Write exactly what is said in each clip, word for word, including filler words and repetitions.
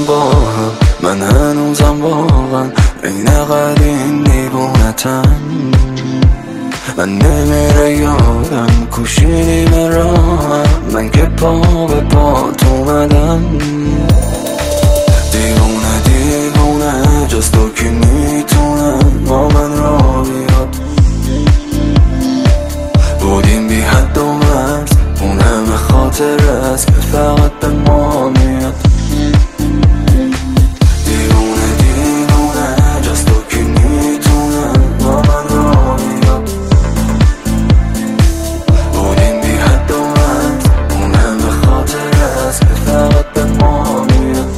با هم. من هنوزم واقعا این قدیم دیوونتم. من نمیره یادم کوشیدی به راهم، من که پا به پات اومدم. دیوونه دیوونه جز تو که میتونه با من را بیاد. بودیم بی حد و مرز، اون همه خاطر است که فقط به ما میاد. دیوونه دیوونه جز تو که میتونه با من را بیاد. بودیم بی حد و مرز، اون همه خاطر است که فقط به ما میاد.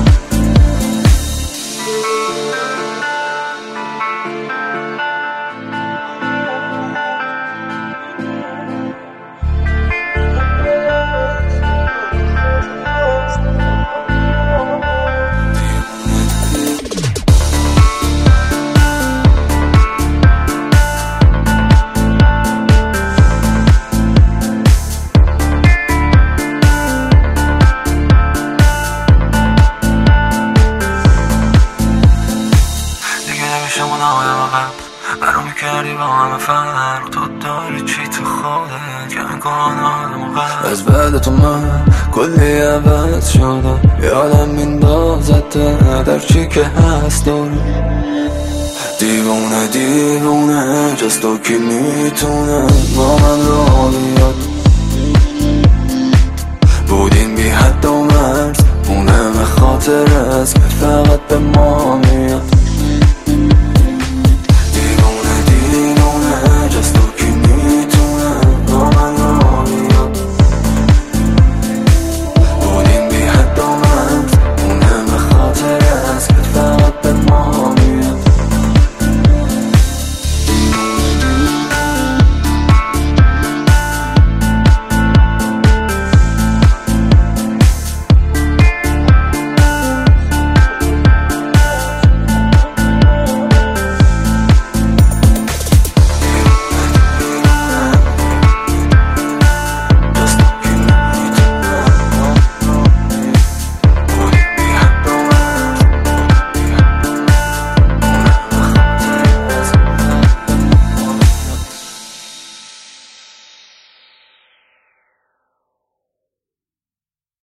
برو میکردی با همه فرق، تو داری چی تو خودت که میکنن آدم غرق. از بعد تو من کلی عوض شدم، یادم میندازد در چی که هست دارم. دیوونه دیوونه جز تو کی میتونه با من را بیاد. بودیم بی حد و مرز، اون همه خاطر است که فقط به ما میاد.